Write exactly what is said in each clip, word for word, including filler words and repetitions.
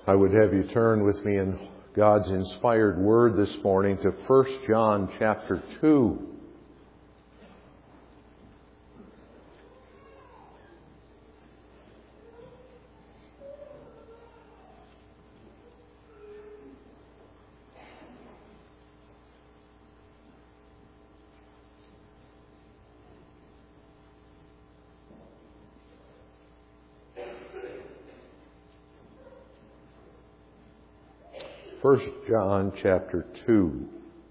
I would have you turn with me in God's inspired word this morning to First John chapter two. First John chapter two.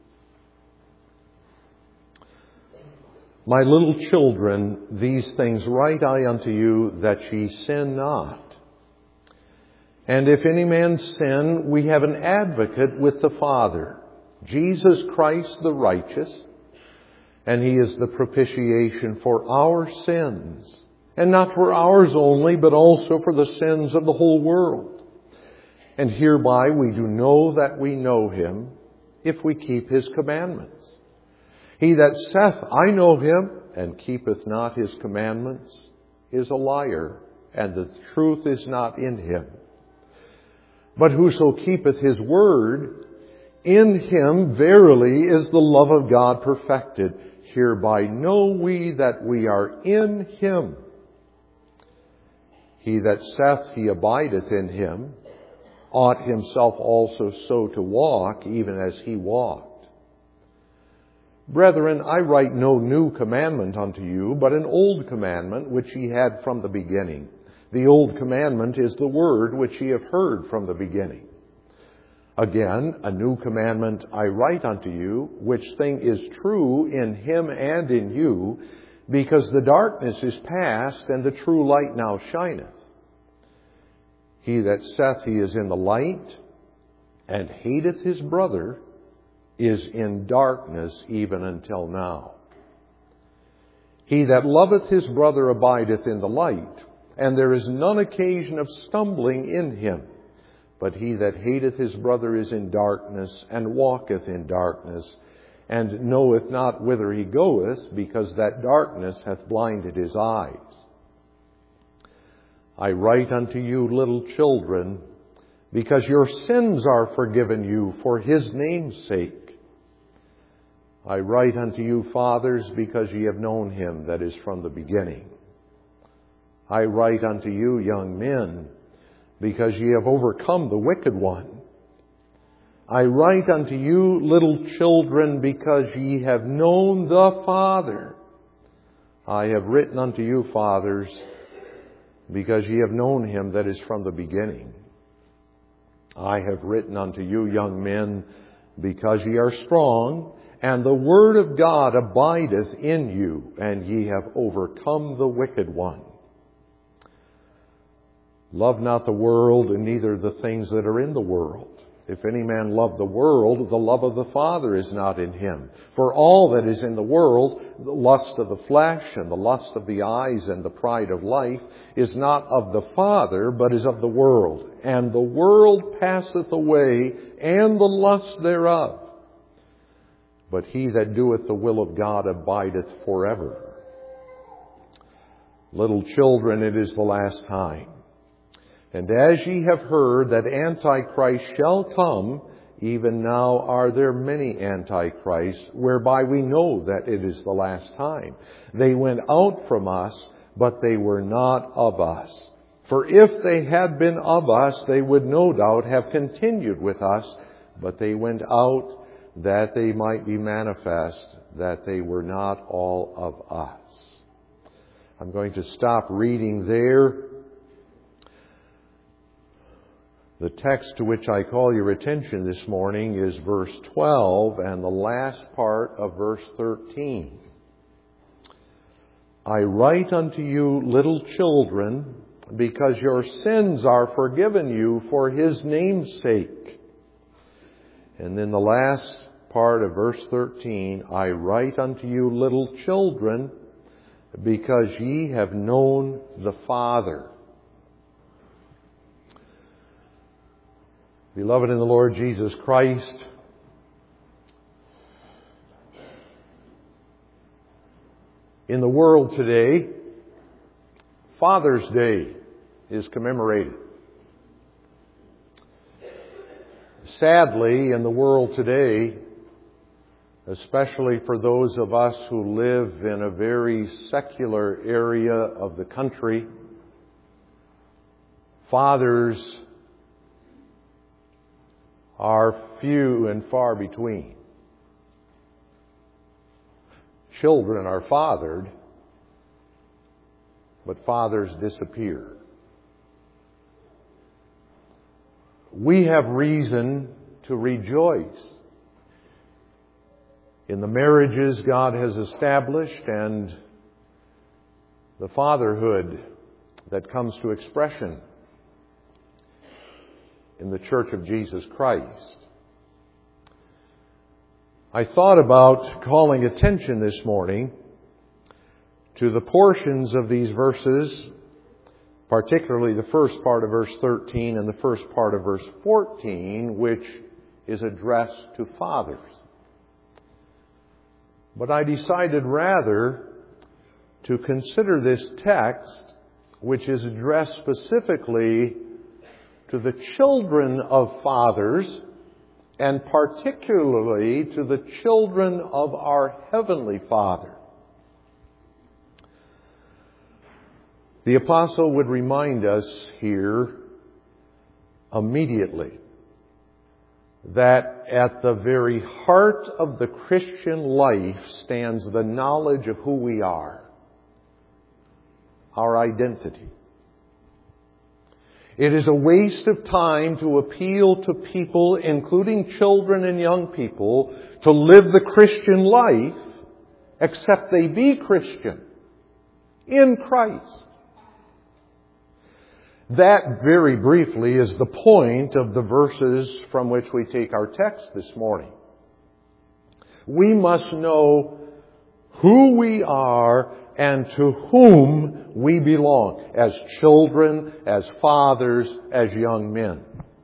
My little children, these things write I unto you, that ye sin not. And if any man sin, we have an advocate with the Father, Jesus Christ the righteous, and He is the propitiation for our sins, and not for ours only, but also for the sins of the whole world. And hereby we do know that we know Him, if we keep His commandments. He that saith, I know Him, and keepeth not His commandments, is a liar, and the truth is not in him. But whoso keepeth His word, in him verily is the love of God perfected. Hereby know we that we are in Him. He that saith he abideth in Him, ought himself also so to walk, even as He walked. Brethren, I write no new commandment unto you, but an old commandment which ye had from the beginning. The old commandment is the word which ye have heard from the beginning. Again, a new commandment I write unto you, which thing is true in Him and in you, because the darkness is past, and the true light now shineth. He that saith he is in the light, and hateth his brother, is in darkness even until now. He that loveth his brother abideth in the light, and there is none occasion of stumbling in him. But he that hateth his brother is in darkness, and walketh in darkness, and knoweth not whither he goeth, because that darkness hath blinded his eyes. I write unto you, little children, because your sins are forgiven you for His name's sake. I write unto you, fathers, because ye have known Him that is from the beginning. I write unto you, young men, because ye have overcome the wicked one. I write unto you, little children, because ye have known the Father. I have written unto you, fathers, because ye have known Him that is from the beginning. I have written unto you, young men, because ye are strong, and the word of God abideth in you, and ye have overcome the wicked one. Love not the world, and neither the things that are in the world. If any man love the world, the love of the Father is not in him. For all that is in the world, the lust of the flesh, and the lust of the eyes, and the pride of life, is not of the Father, but is of the world. And the world passeth away, and the lust thereof. But he that doeth the will of God abideth forever. Little children, it is the last time. And as ye have heard that Antichrist shall come, even now are there many Antichrists, whereby we know that it is the last time. They went out from us, but they were not of us. For if they had been of us, they would no doubt have continued with us, but they went out that they might be manifest that they were not all of us. I'm going to stop reading there. The text to which I call your attention this morning is verse twelve and the last part of verse thirteen. I write unto you, little children, because your sins are forgiven you for His name's sake. And then the last part of verse thirteen, I write unto you, little children, because ye have known the Father. Beloved in the Lord Jesus Christ, in the world today, Father's Day is commemorated. Sadly, in the world today, especially for those of us who live in a very secular area of the country, fathers are few and far between. Children are fathered, but fathers disappear. We have reason to rejoice in the marriages God has established and the fatherhood that comes to expression in the Church of Jesus Christ. I thought about calling attention this morning to the portions of these verses, particularly the first part of verse thirteen and the first part of verse fourteen, which is addressed to fathers. But I decided rather to consider this text, which is addressed specifically to the children of fathers, and particularly to the children of our Heavenly Father. The apostle would remind us here immediately that at the very heart of the Christian life stands the knowledge of who we are, our identity. It is a waste of time to appeal to people, including children and young people, to live the Christian life except they be Christian in Christ. That, very briefly, is the point of the verses from which we take our text this morning. We must know who we are and to whom we belong as children, as fathers, as young men.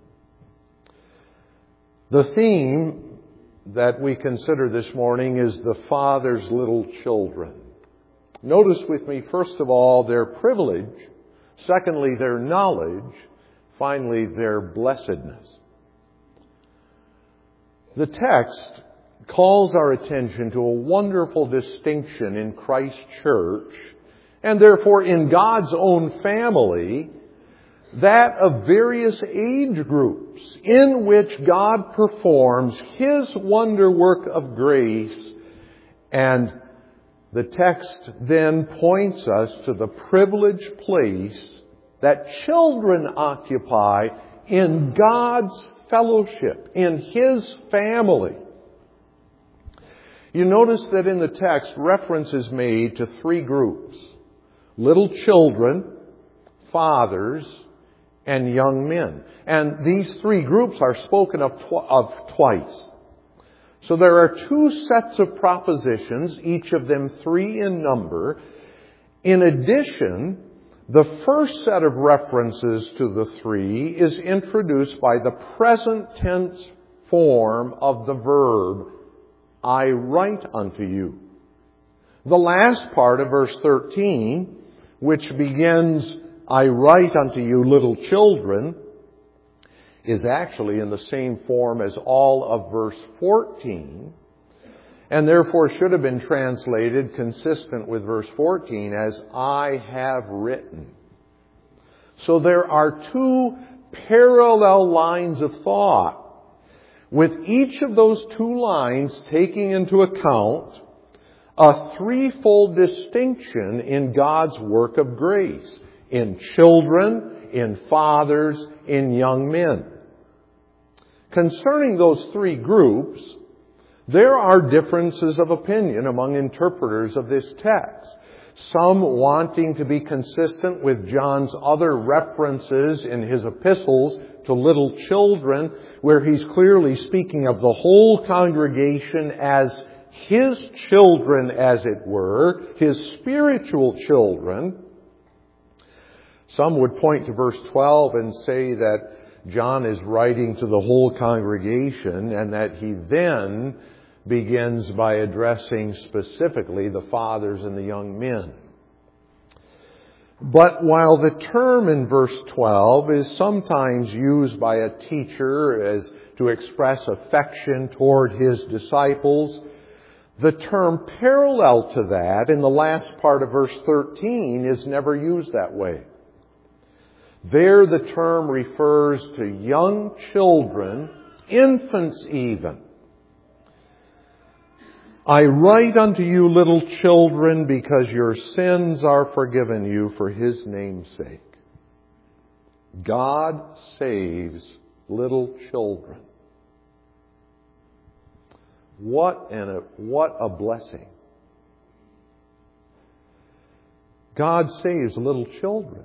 The theme that we consider this morning is the Father's little children. Notice with me, first of all, their privilege. Secondly, their knowledge. Finally, their blessedness. The text calls our attention to a wonderful distinction in Christ's church, and therefore in God's own family, that of various age groups in which God performs His wonder work of grace. And the text then points us to the privileged place that children occupy in God's fellowship, in His family. You notice that in the text, reference is made to three groups: little children, fathers, and young men. And these three groups are spoken of, tw- of twice. So there are two sets of propositions, each of them three in number. In addition, the first set of references to the three is introduced by the present tense form of the verb, I write unto you. The last part of verse thirteen, which begins, I write unto you, little children, is actually in the same form as all of verse fourteen, and therefore should have been translated consistent with verse fourteen as I have written. So there are two parallel lines of thought, with each of those two lines taking into account a threefold distinction in God's work of grace, in children, in fathers, in young men. Concerning those three groups, there are differences of opinion among interpreters of this text. Some wanting to be consistent with John's other references in his epistles to little children, where he's clearly speaking of the whole congregation as his children, as it were, his spiritual children. Some would point to verse twelve and say that John is writing to the whole congregation and that he then begins by addressing specifically the fathers and the young men. But while the term in verse twelve is sometimes used by a teacher as to express affection toward his disciples, the term parallel to that in the last part of verse thirteen is never used that way. There the term refers to young children, infants even. I write unto you, little children, because your sins are forgiven you for His name's sake. God saves little children. What an, a, what a blessing. God saves little children.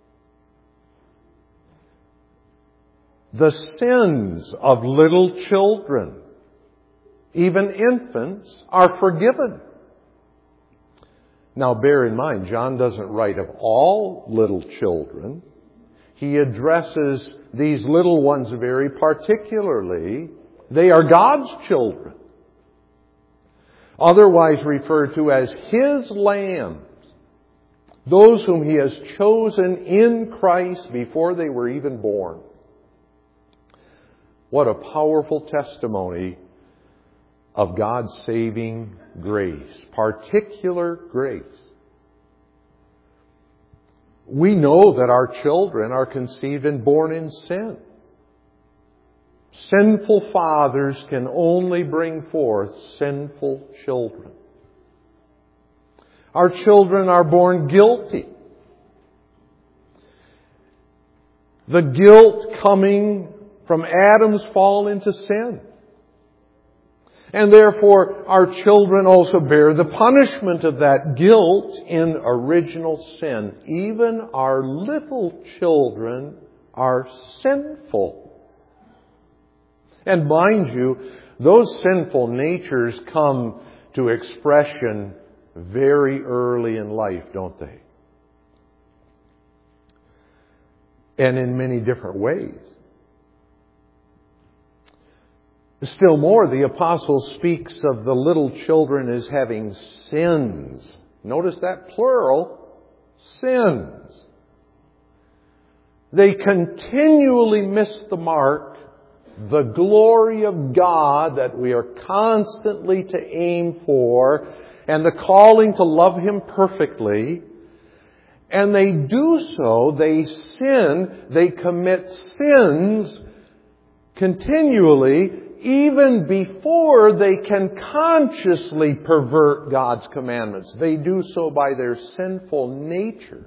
The sins of little children, even infants, are forgiven. Now bear in mind, John doesn't write of all little children. He addresses these little ones very particularly. They are God's children, otherwise referred to as His lambs, those whom He has chosen in Christ before they were even born. What a powerful testimony of God's saving grace, particular grace. We know that our children are conceived and born in sin. Sinful fathers can only bring forth sinful children. Our children are born guilty. The guilt coming from Adam's fall into sin. And therefore, our children also bear the punishment of that guilt in original sin. Even our little children are sinful. And mind you, those sinful natures come to expression very early in life, don't they? And in many different ways. Still more, the apostle speaks of the little children as having sins. Notice that plural, sins. They continually miss the mark, the glory of God that we are constantly to aim for, and the calling to love Him perfectly. And they do so, they sin, they commit sins continually, even before they can consciously pervert God's commandments. They do so by their sinful natures.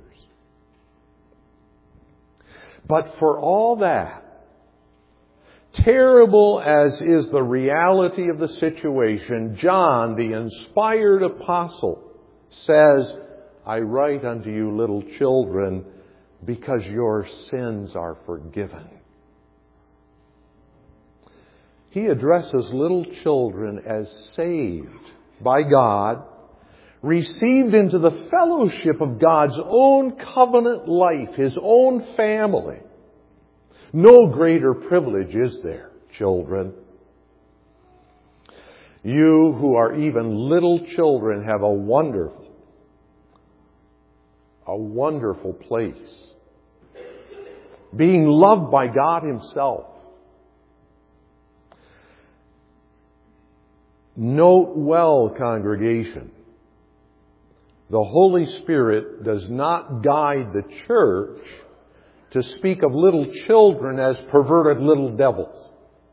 But for all that, terrible as is the reality of the situation, John, the inspired apostle, says, I write unto you, little children, because your sins are forgiven. He addresses little children as saved by God, received into the fellowship of God's own covenant life, His own family. No greater privilege is there, children. You who are even little children have a wonderful, a wonderful place. Being loved by God Himself. Note well, congregation, the Holy Spirit does not guide the church to speak of little children as perverted little devils.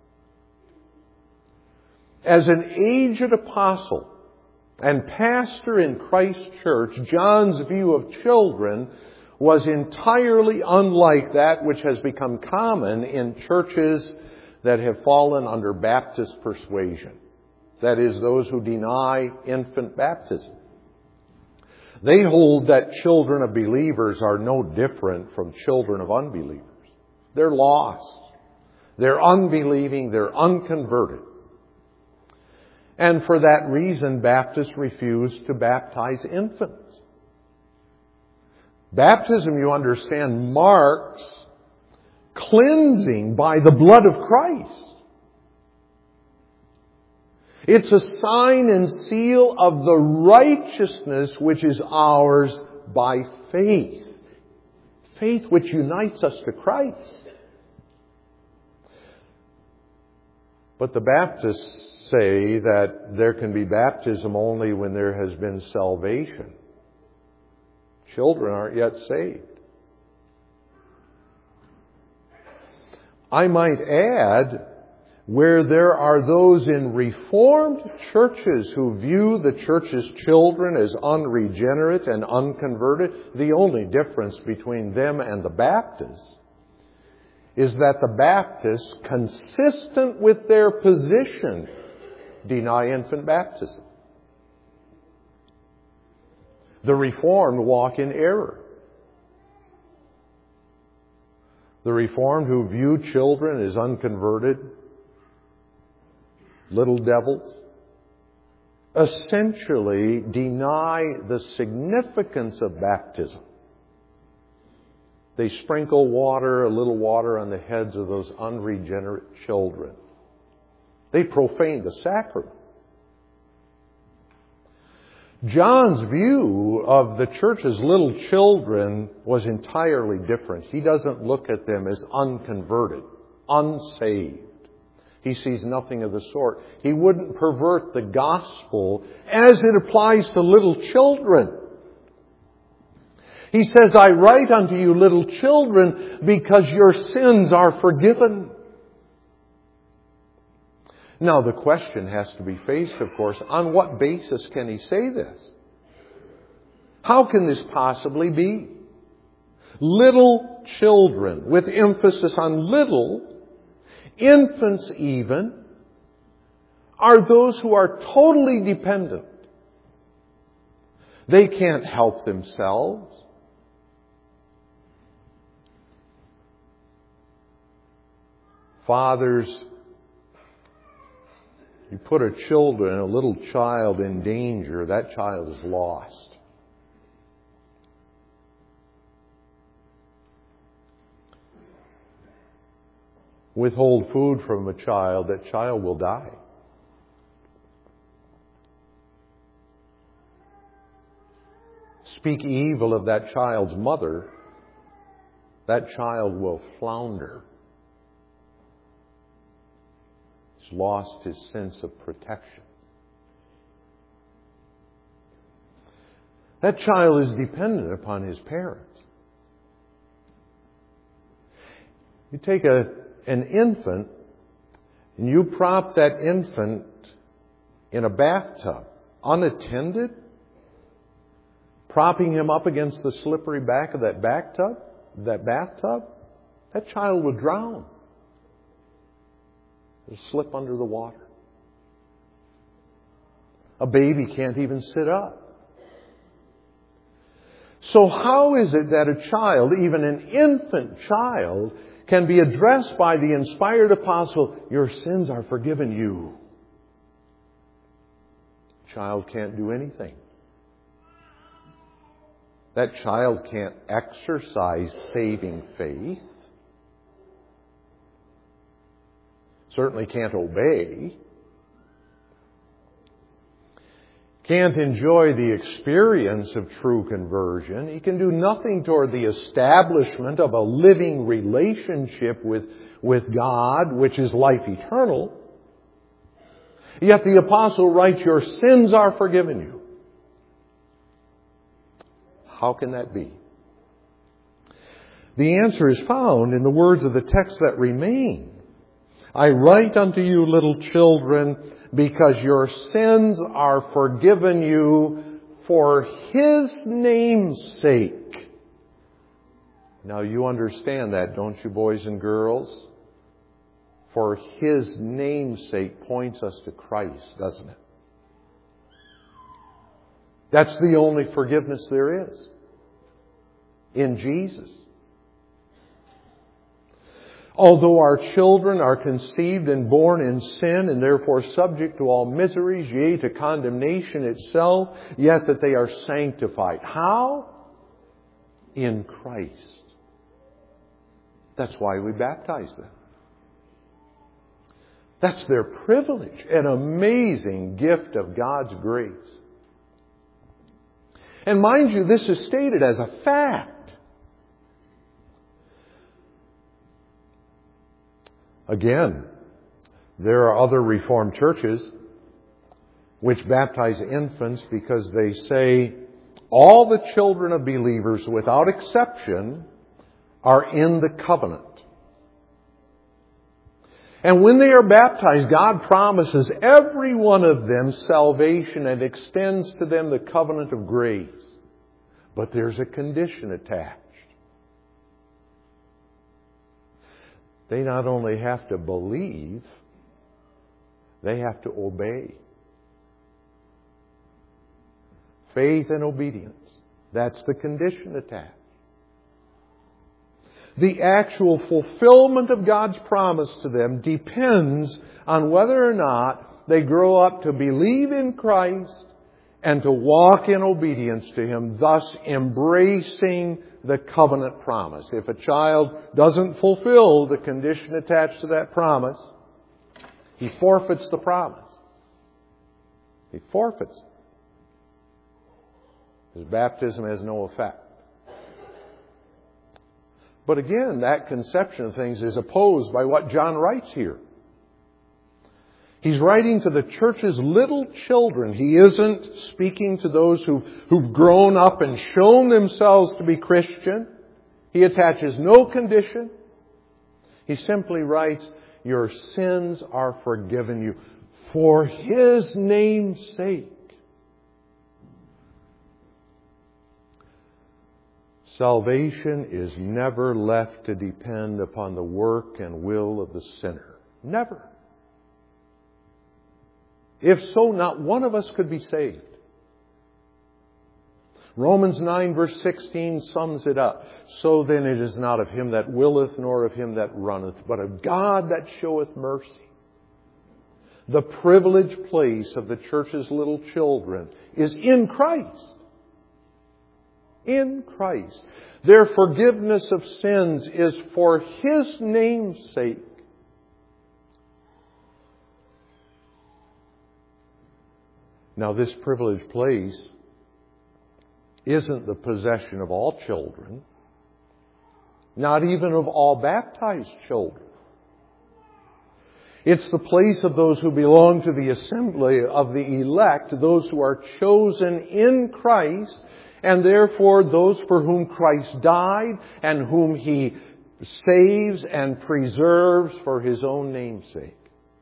As an aged apostle and pastor in Christ's church, John's view of children was entirely unlike that which has become common in churches that have fallen under Baptist persuasion. That is, those who deny infant baptism. They hold that children of believers are no different from children of unbelievers. They're lost. They're unbelieving. They're unconverted. And for that reason, Baptists refuse to baptize infants. Baptism, you understand, marks cleansing by the blood of Christ. It's a sign and seal of the righteousness which is ours by faith. Faith which unites us to Christ. But the Baptists say that there can be baptism only when there has been salvation. Children aren't yet saved. I might add, where there are those in Reformed churches who view the church's children as unregenerate and unconverted, the only difference between them and the Baptists is that the Baptists, consistent with their position, deny infant baptism. The Reformed walk in error. The Reformed who view children as unconverted, little devils, essentially deny the significance of baptism. They sprinkle water, a little water, on the heads of those unregenerate children. They profane the sacrament. John's view of the church's little children was entirely different. He doesn't look at them as unconverted, unsaved. He sees nothing of the sort. He wouldn't pervert the gospel as it applies to little children. He says, I write unto you, little children, because your sins are forgiven. Now, the question has to be faced, of course, on what basis can he say this? How can this possibly be? Little children, with emphasis on little, infants even, are those who are totally dependent. They can't help themselves. Fathers, you put a children, a little child in danger, that child is lost. Withhold food from a child, that child will die. Speak evil of that child's mother, that child will flounder. He's lost his sense of protection. That child is dependent upon his parents. You take a, an infant and you prop that infant in a bathtub, unattended, propping him up against the slippery back of that bathtub, that bathtub, that child would drown. He'll slip under the water. A baby can't even sit up. So how is it that a child, even an infant child, can be addressed by the inspired apostle, your sins are forgiven you? Child can't do anything. That child can't exercise saving faith. Certainly can't obey. Can't enjoy the experience of true conversion. He can do nothing toward the establishment of a living relationship with, with God, which is life eternal. Yet the apostle writes, your sins are forgiven you. How can that be? The answer is found in the words of the text that remain. I write unto you, little children, because your sins are forgiven you for His name's sake. Now you understand that, don't you, boys and girls? For His name's sake points us to Christ, doesn't it? That's the only forgiveness there is. In Jesus. Although our children are conceived and born in sin and therefore subject to all miseries, yea, to condemnation itself, yet that they are sanctified. How? In Christ. That's why we baptize them. That's their privilege, an amazing gift of God's grace. And mind you, this is stated as a fact. Again, there are other Reformed churches which baptize infants because they say all the children of believers, without exception, are in the covenant. And when they are baptized, God promises every one of them salvation and extends to them the covenant of grace. But there's a condition attached. They not only have to believe, they have to obey. Faith and obedience. That's the condition attached. The actual fulfillment of God's promise to them depends on whether or not they grow up to believe in Christ and to walk in obedience to Him, thus embracing the covenant promise. If a child doesn't fulfill the condition attached to that promise, he forfeits the promise. He forfeits it. His baptism has no effect. But again, that conception of things is opposed by what John writes here. He's writing to the church's little children. He isn't speaking to those who've, who've grown up and shown themselves to be Christian. He attaches no condition. He simply writes, your sins are forgiven you for His name's sake. Salvation is never left to depend upon the work and will of the sinner. Never. If so, not one of us could be saved. Romans nine verse sixteen sums it up. So then it is not of him that willeth, nor of him that runneth, but of God that showeth mercy. The privileged place of the church's little children is in Christ. In Christ. Their forgiveness of sins is for His name's sake. Now, this privileged place isn't the possession of all children, not even of all baptized children. It's the place of those who belong to the assembly of the elect, those who are chosen in Christ, and therefore those for whom Christ died and whom He saves and preserves for His own name's sake.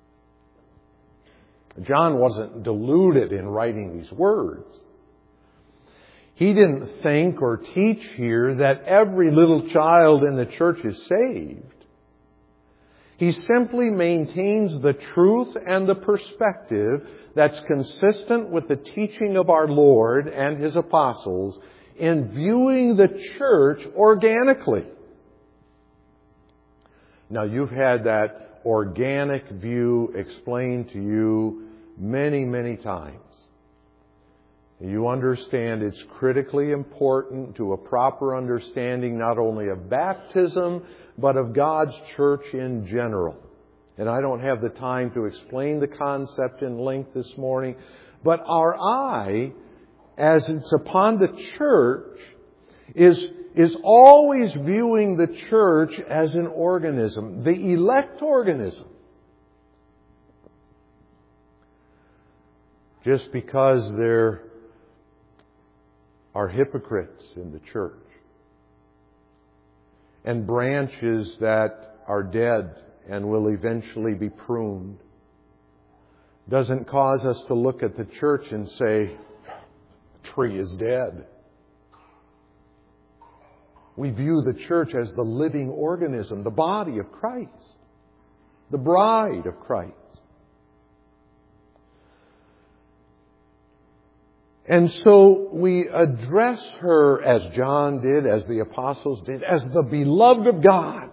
John wasn't deluded in writing these words. He didn't think or teach here that every little child in the church is saved. He simply maintains the truth and the perspective that's consistent with the teaching of our Lord and His apostles in viewing the church organically. Now, you've had that organic view explained to you many, many times. You understand it's critically important to a proper understanding not only of baptism, but of God's church in general. And I don't have the time to explain the concept in length this morning, but our eye, as it's upon the church, is, is always viewing the church as an organism, the elect organism. Just because there are hypocrites in the church and branches that are dead and will eventually be pruned doesn't cause us to look at the church and say, the tree is dead. We view the church as the living organism, the body of Christ, the bride of Christ. And so we address her as John did, as the apostles did, as the beloved of God.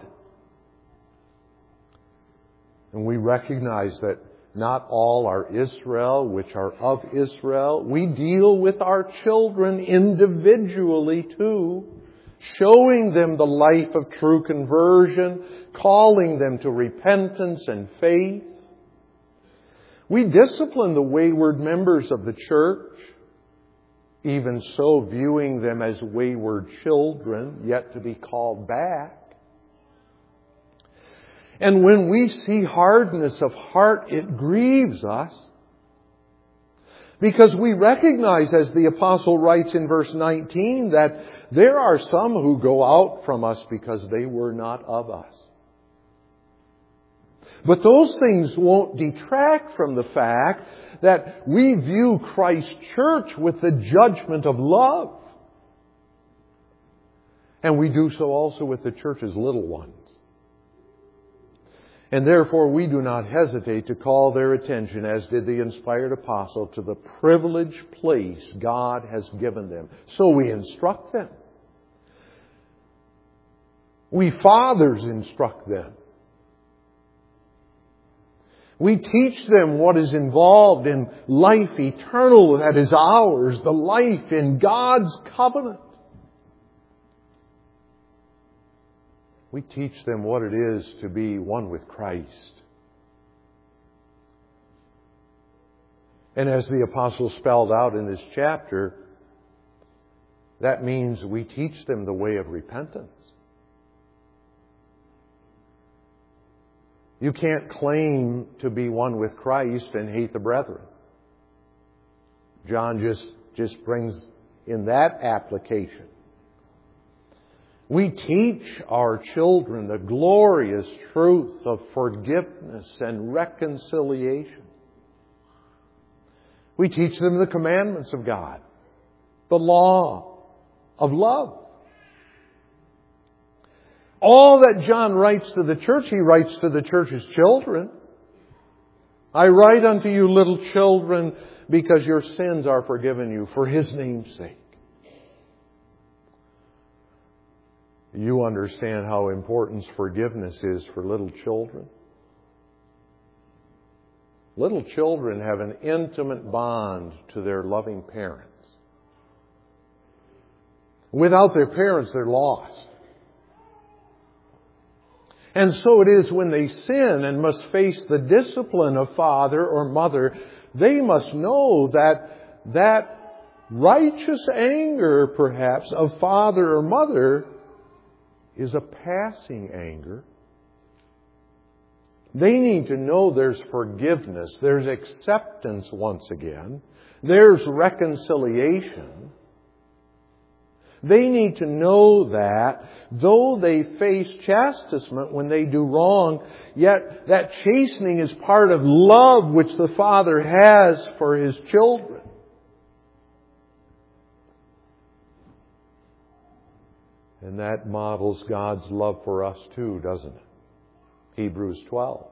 And we recognize that not all are Israel, which are of Israel. We deal with our children individually too, showing them the life of true conversion, calling them to repentance and faith. We discipline the wayward members of the church, even so viewing them as wayward children, yet to be called back. And when we see hardness of heart, it grieves us. Because we recognize, as the apostle writes in verse nineteen, that there are some who go out from us because they were not of us. But those things won't detract from the fact that we view Christ's church with the judgment of love. And we do so also with the church's little ones. And therefore we do not hesitate to call their attention, as did the inspired apostle, to the privileged place God has given them. So we instruct them. We fathers instruct them. We teach them what is involved in life eternal that is ours, the life in God's covenant. We teach them what it is to be one with Christ. And as the apostle spelled out in this chapter, that means we teach them the way of repentance. You can't claim to be one with Christ and hate the brethren. John just, just brings in that application. We teach our children the glorious truth of forgiveness and reconciliation. We teach them the commandments of God, the law of love. All that John writes to the church, he writes to the church's children. I write unto you, little children, because your sins are forgiven you for His name's sake. You understand how important forgiveness is for little children. Little children have an intimate bond to their loving parents. Without their parents, they're lost. And so it is when they sin and must face the discipline of father or mother, they must know that that righteous anger, perhaps, of father or mother is a passing anger. They need to know there's forgiveness, there's acceptance once again, there's reconciliation. They need to know that though they face chastisement when they do wrong, yet that chastening is part of love which the Father has for His children. And that models God's love for us too, doesn't it? Hebrews twelve.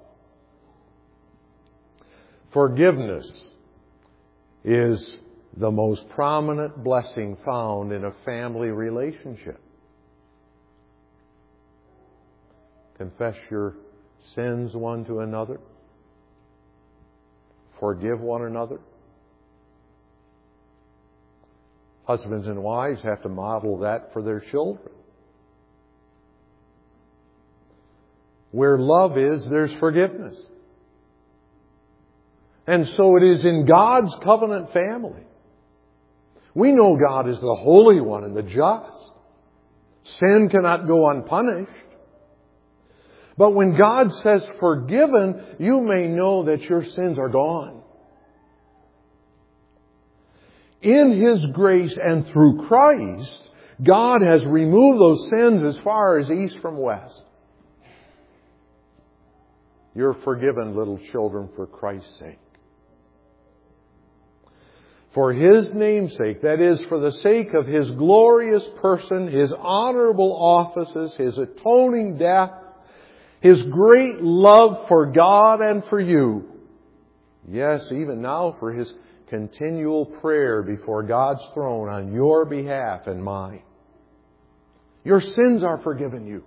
Forgiveness is the most prominent blessing found in a family relationship. Confess your sins one to another. Forgive one another. Husbands and wives have to model that for their children. Where love is, there's forgiveness. And so it is in God's covenant family. We know God is the Holy One and the just. Sin cannot go unpunished. But when God says forgiven, you may know that your sins are gone. In His grace and through Christ, God has removed those sins as far as east from west. You're forgiven, little children, for Christ's sake. For His name's sake, that is, for the sake of His glorious person, His honorable offices, His atoning death, His great love for God and for you. Yes, even now for His continual prayer before God's throne on your behalf and mine. Your sins are forgiven you.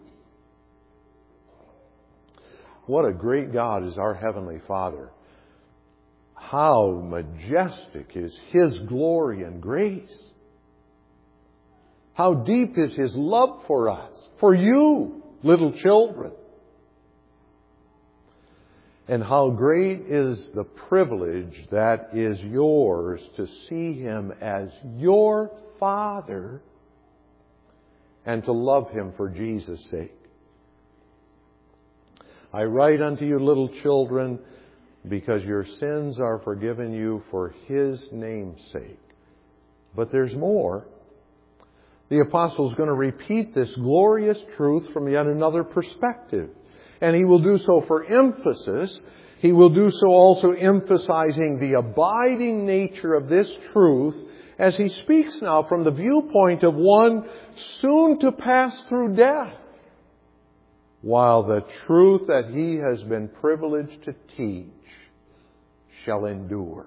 What a great God is our Heavenly Father. How majestic is His glory and grace. How deep is His love for us, for you, little children. And how great is the privilege that is yours to see Him as your Father and to love Him for Jesus' sake. I write unto you, little children, because your sins are forgiven you for His name's sake. But there's more. The apostle is going to repeat this glorious truth from yet another perspective. And he will do so for emphasis. He will do so also emphasizing the abiding nature of this truth as he speaks now from the viewpoint of one soon to pass through death, while the truth that he has been privileged to teach shall endure.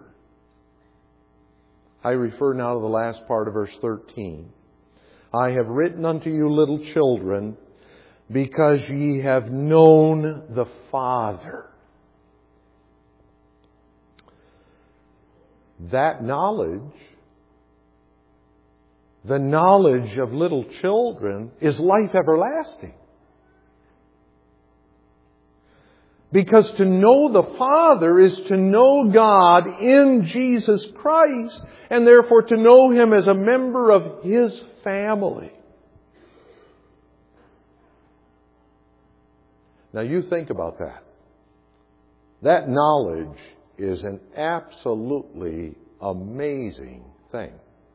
I refer now to the last part of verse thirteen. I have written unto you, little children, because ye have known the Father. That knowledge, the knowledge of little children, is life everlasting. Because to know the Father is to know God in Jesus Christ, and therefore to know Him as a member of His family. Now you think about that. That knowledge is an absolutely amazing thing.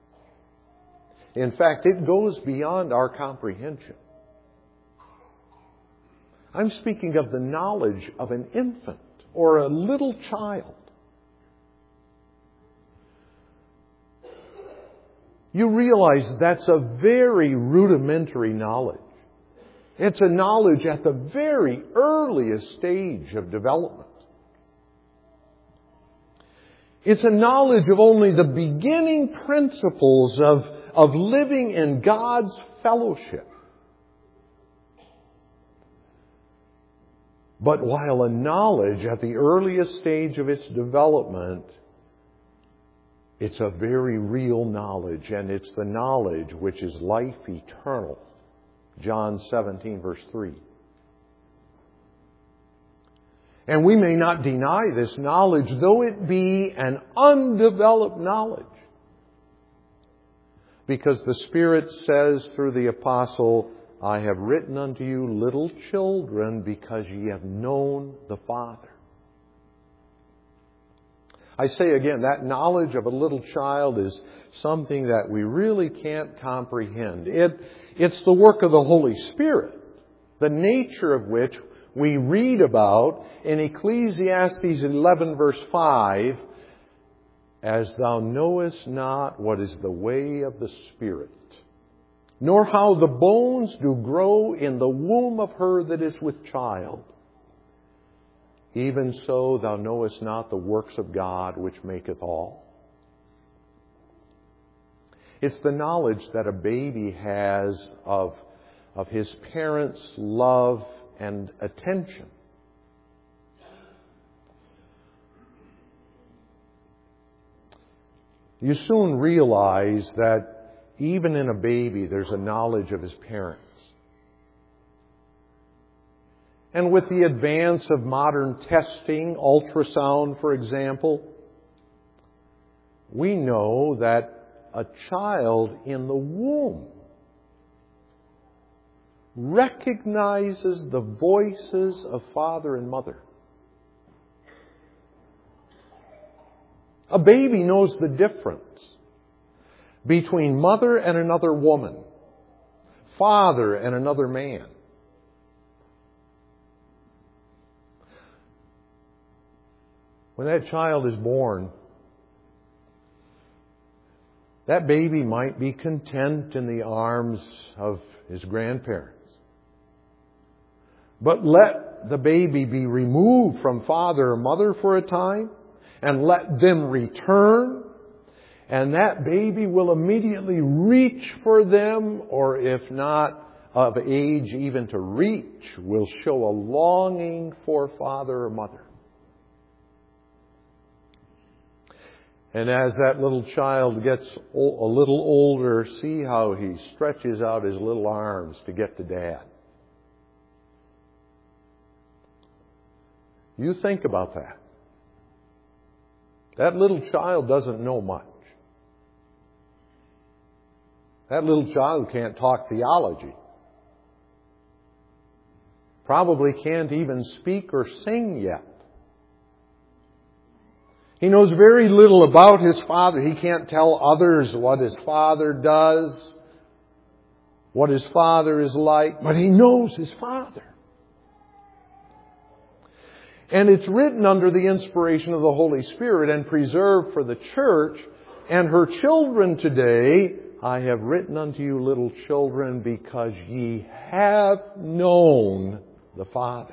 In fact, it goes beyond our comprehension. I'm speaking of the knowledge of an infant or a little child. You realize that's a very rudimentary knowledge. It's a knowledge at the very earliest stage of development. It's a knowledge of only the beginning principles of, of living in God's fellowship. But while a knowledge at the earliest stage of its development, it's a very real knowledge, and it's the knowledge which is life eternal. John seventeen, verse three. And we may not deny this knowledge, though it be an undeveloped knowledge. Because the Spirit says through the apostle, I have written unto you, little children, because ye have known the Father. I say again, that knowledge of a little child is something that we really can't comprehend. It, it's the work of the Holy Spirit, the nature of which we read about in Ecclesiastes eleven, verse five, as thou knowest not what is the way of the Spirit, nor how the bones do grow in the womb of her that is with child. Even so thou knowest not the works of God which maketh all. It's the knowledge that a baby has of, of his parents' love and attention. You soon realize that even in a baby, there's a knowledge of his parents. And with the advance of modern testing, ultrasound, for example, we know that a child in the womb recognizes the voices of father and mother. A baby knows the difference between mother and another woman, father and another man. When that child is born, that baby might be content in the arms of his grandparents. But let the baby be removed from father or mother for a time, and let them return, and that baby will immediately reach for them, or if not of age even to reach, will show a longing for father or mother. And as that little child gets a little older, see how he stretches out his little arms to get to Dad. You think about that. That little child doesn't know much. That little child can't talk theology. probably can't even speak or sing yet. He knows very little about his father. He can't tell others what his father does, what his father is like, but he knows his father. And it's written under the inspiration of the Holy Spirit and preserved for the church and her children today. I have written unto you, little children, because ye have known the Father.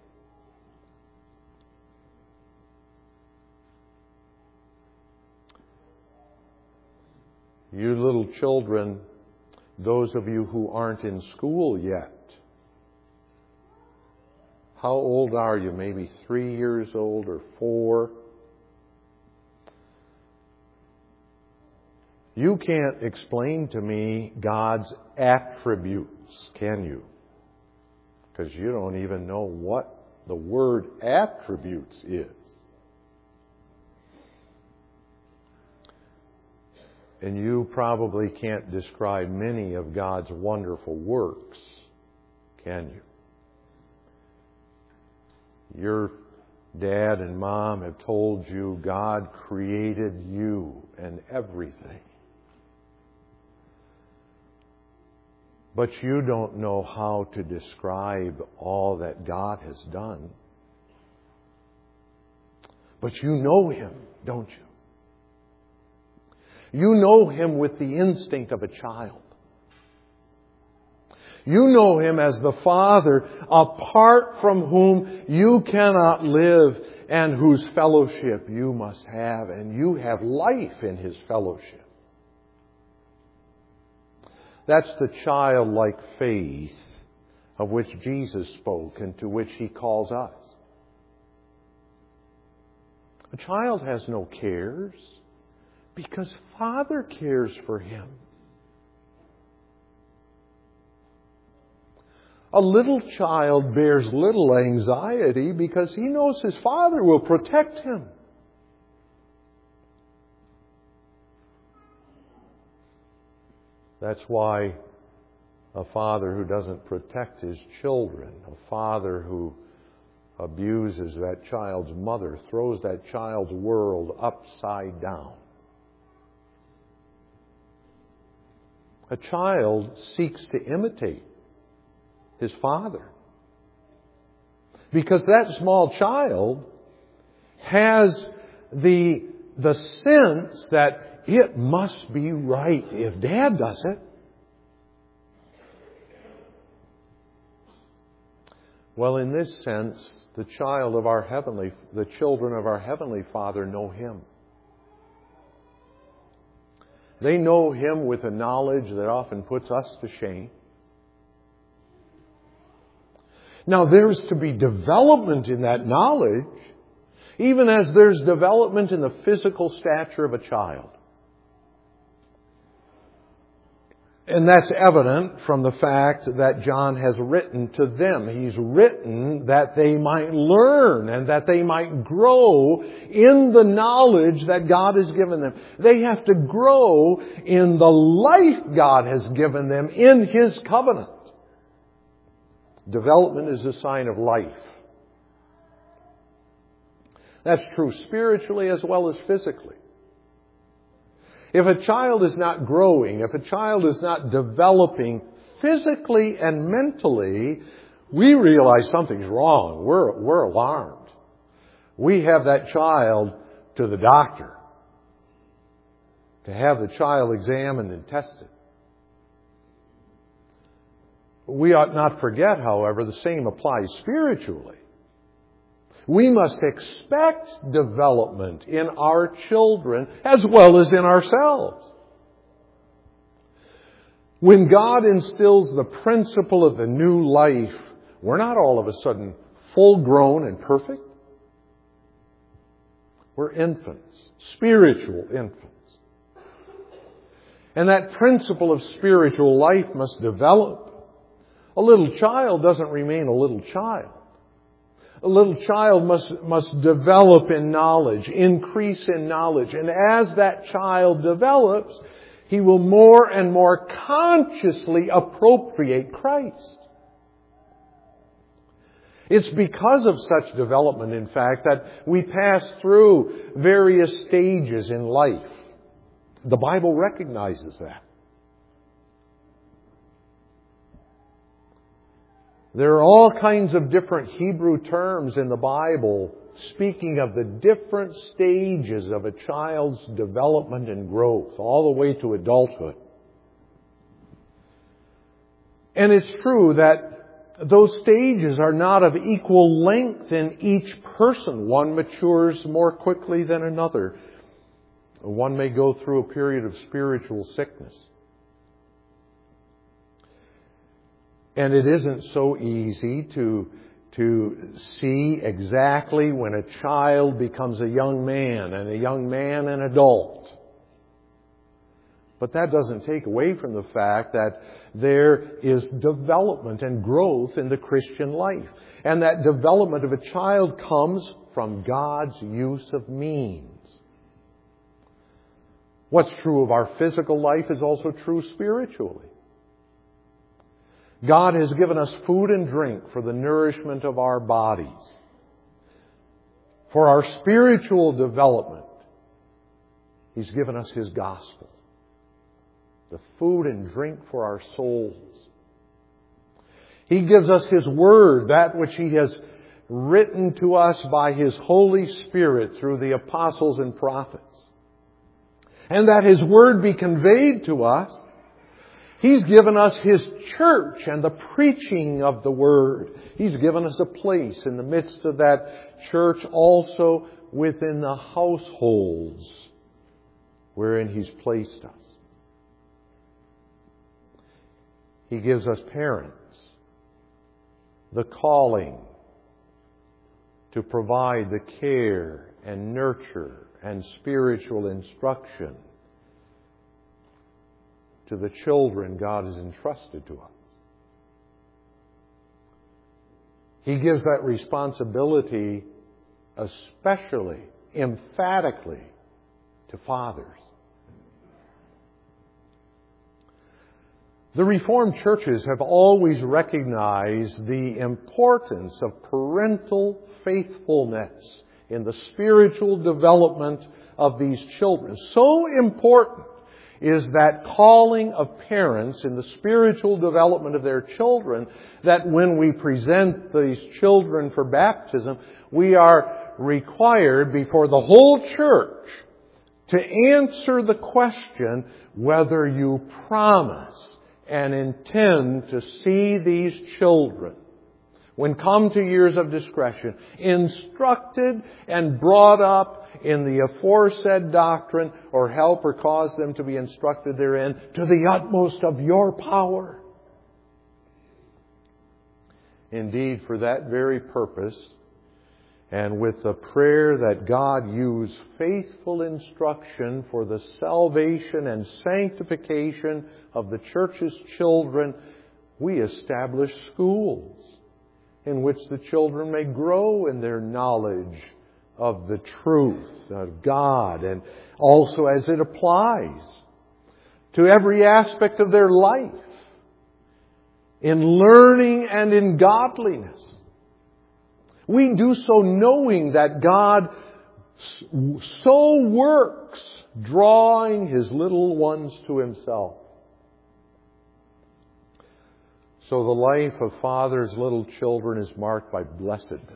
You little children, those of you who aren't in school yet, how old are you? Maybe three years old or four? You can't explain to me God's attributes, can you? Because you don't even know what the word attributes is. And you probably can't describe many of God's wonderful works, can you? Your dad and mom have told you God created you and everything. But you don't know how to describe all that God has done. But you know Him, don't you? You know Him with the instinct of a child. You know Him as the Father, apart from whom you cannot live and whose fellowship you must have, and you have life in His fellowship. That's the childlike faith of which Jesus spoke and to which He calls us. A child has no cares because Father cares for him. A little child bears little anxiety because he knows his Father will protect him. That's why a father who doesn't protect his children, a father who abuses that child's mother, throws that child's world upside down. A child seeks to imitate his father, because that small child has the, the sense that it must be right if Dad does it. Well, in this sense, the child of our heavenly, the children of our Heavenly Father know Him. They know Him with a knowledge that often puts us to shame. Now, there's to be development in that knowledge, even as there's development in the physical stature of a child. And that's evident from the fact that John has written to them. He's written that they might learn and that they might grow in the knowledge that God has given them. They have to grow in the life God has given them in His covenant. Development is a sign of life. That's true spiritually as well as physically. If a child is not growing, if a child is not developing physically and mentally, we realize something's wrong. We're, we're alarmed. We have that child to the doctor to have the child examined and tested. We ought not forget, however, the same applies spiritually. We must expect development in our children as well as in ourselves. When God instills the principle of the new life, we're not all of a sudden full grown and perfect. We're infants, spiritual infants. And that principle of spiritual life must develop. A little child doesn't remain a little child. A little child must, must develop in knowledge, increase in knowledge. And as that child develops, he will more and more consciously appropriate Christ. It's because of such development, in fact, that we pass through various stages in life. The Bible recognizes that. There are all kinds of different Hebrew terms in the Bible speaking of the different stages of a child's development and growth, all the way to adulthood. And it's true that those stages are not of equal length in each person. One matures more quickly than another. One may go through a period of spiritual sickness. And it isn't so easy to, to see exactly when a child becomes a young man and a young man an adult. But that doesn't take away from the fact that there is development and growth in the Christian life. And that development of a child comes from God's use of means. What's true of our physical life is also true spiritually. God has given us food and drink for the nourishment of our bodies. For our spiritual development, He's given us His gospel. The food and drink for our souls. He gives us His Word, that which He has written to us by His Holy Spirit through the apostles and prophets. And that His Word be conveyed to us. He's given us His church and the preaching of the Word. He's given us a place in the midst of that church, also within the households wherein He's placed us. He gives us parents, the calling to provide the care and nurture and spiritual instruction to the children God has entrusted to us. He gives that responsibility especially, emphatically, to fathers. The Reformed churches have always recognized the importance of parental faithfulness in the spiritual development of these children. So important is that calling of parents in the spiritual development of their children that when we present these children for baptism, we are required before the whole church to answer the question whether you promise and intend to see these children, when come to years of discretion, instructed and brought up in the aforesaid doctrine, or help or cause them to be instructed therein to the utmost of your power. Indeed, for that very purpose, and with the prayer that God use faithful instruction for the salvation and sanctification of the church's children, we establish schools in which the children may grow in their knowledge of the truth of God, and also as it applies to every aspect of their life, in learning and in godliness. We do so knowing that God so works, drawing His little ones to Himself. So the life of Father's little children is marked by blessedness.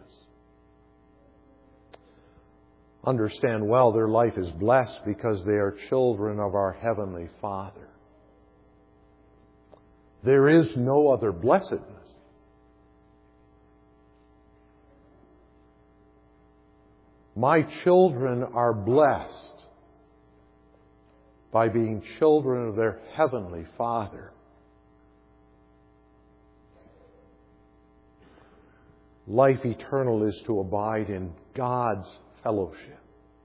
Understand well, their life is blessed because they are children of our Heavenly Father. There is no other blessedness. My children are blessed by being children of their Heavenly Father. Life eternal is to abide in God's fellowship,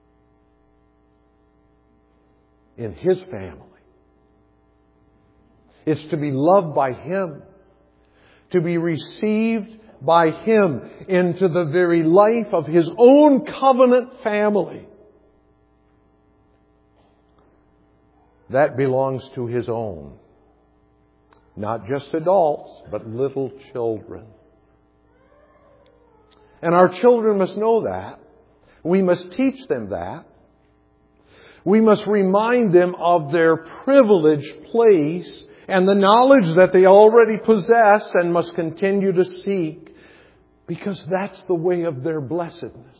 in His family. It's to be loved by Him, to be received by Him into the very life of His own covenant family. That belongs to His own. Not just adults, but little children. And our children must know that. We must teach them that. We must remind them of their privileged place and the knowledge that they already possess and must continue to seek, because that's the way of their blessedness.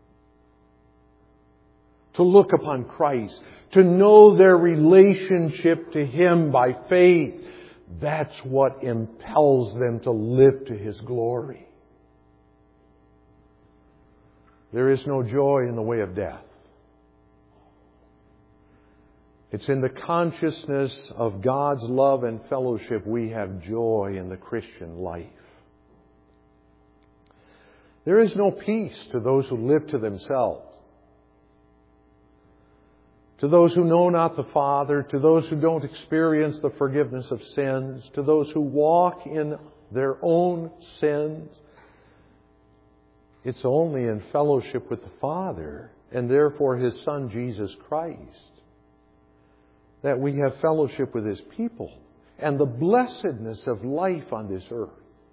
To look upon Christ, to know their relationship to Him by faith, that's what impels them to live to His glory. There is no joy in the way of death. It's in the consciousness of God's love and fellowship we have joy in the Christian life. There is no peace to those who live to themselves, to those who know not the Father, to those who don't experience the forgiveness of sins, to those who walk in their own sins. It's only in fellowship with the Father, and therefore His Son Jesus Christ, that we have fellowship with His people and the blessedness of life on this earth.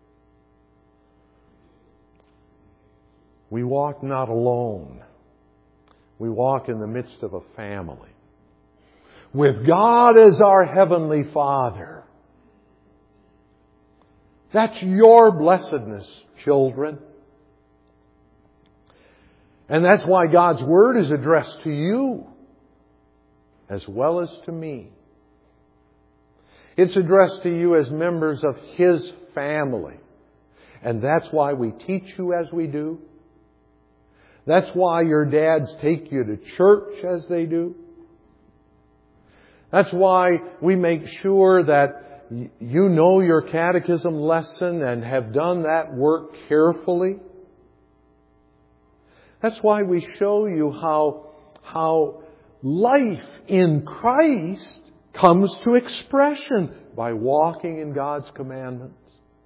We walk not alone. We walk in the midst of a family, with God as our Heavenly Father. That's your blessedness, children. And that's why God's Word is addressed to you as well as to me. It's addressed to you as members of His family. And that's why we teach you as we do. That's why your dads take you to church as they do. That's why we make sure that you know your catechism lesson and have done that work carefully. That's why we show you how, how life in Christ comes to expression by walking in God's commandments.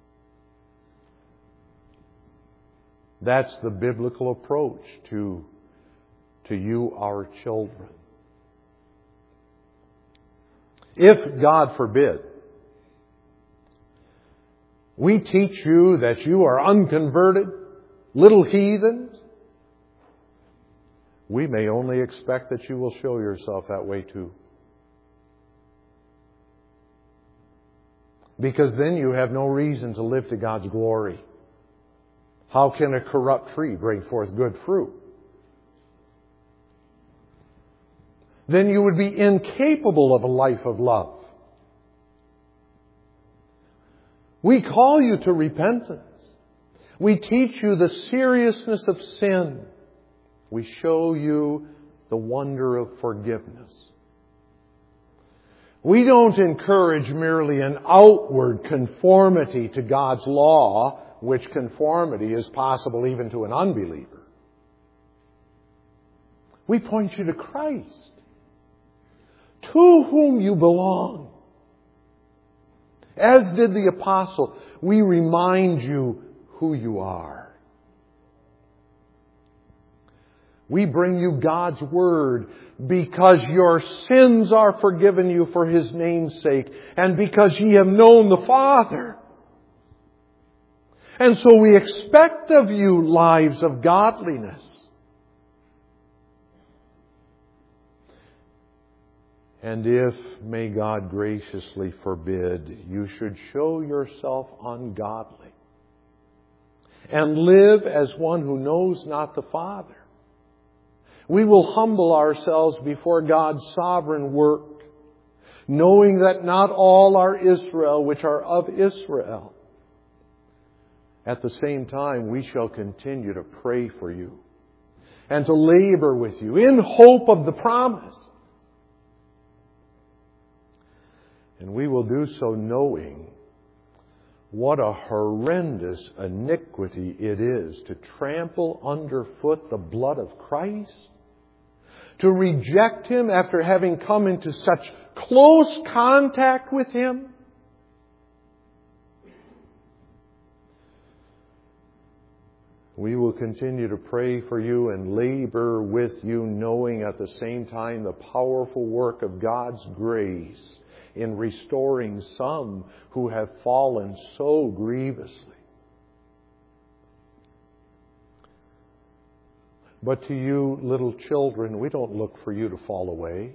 That's the biblical approach to, to you, our children. If, God forbid, we teach you that you are unconverted, little heathens, we may only expect that you will show yourself that way too. Because then you have no reason to live to God's glory. How can a corrupt tree bring forth good fruit? Then you would be incapable of a life of love. We call you to repentance. We teach you the seriousness of sin. We show you the wonder of forgiveness. We don't encourage merely an outward conformity to God's law, which conformity is possible even to an unbeliever. We point you to Christ, to whom you belong. As did the apostle, we remind you who you are. We bring you God's Word because your sins are forgiven you for His name's sake, and because ye have known the Father. And so we expect of you lives of godliness. And if, may God graciously forbid, you should show yourself ungodly and live as one who knows not the Father, we will humble ourselves before God's sovereign work, knowing that not all are Israel which are of Israel. At the same time, we shall continue to pray for you and to labor with you in hope of the promise. And we will do so knowing what a horrendous iniquity it is to trample underfoot the blood of Christ, to reject Him after having come into such close contact with Him. We will continue to pray for you and labor with you, knowing at the same time the powerful work of God's grace in restoring some who have fallen so grievously. But to you, little children, we don't look for you to fall away.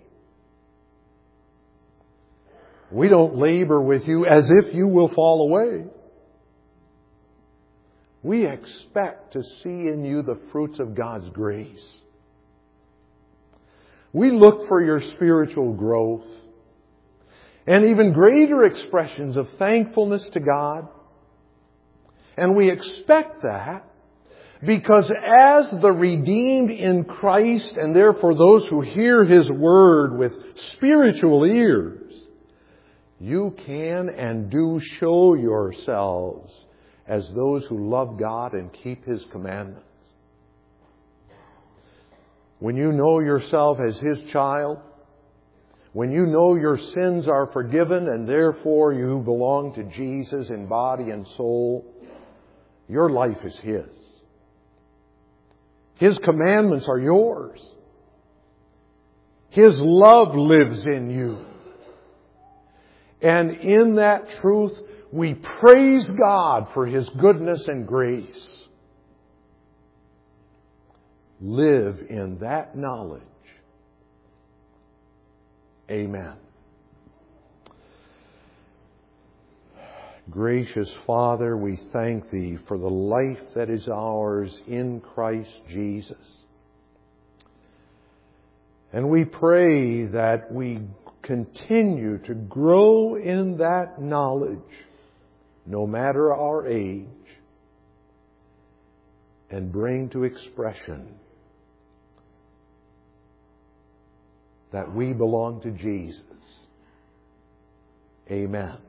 We don't labor with you as if you will fall away. We expect to see in you the fruits of God's grace. We look for your spiritual growth and even greater expressions of thankfulness to God. And we expect that because as the redeemed in Christ, and therefore those who hear His Word with spiritual ears, you can and do show yourselves as those who love God and keep His commandments. When you know yourself as His child, when you know your sins are forgiven and therefore you belong to Jesus in body and soul, your life is His. His commandments are yours. His love lives in you. And in that truth, we praise God for His goodness and grace. Live in that knowledge. Amen. Gracious Father, we thank Thee for the life that is ours in Christ Jesus. And we pray that we continue to grow in that knowledge, no matter our age, and bring to expression that we belong to Jesus. Amen.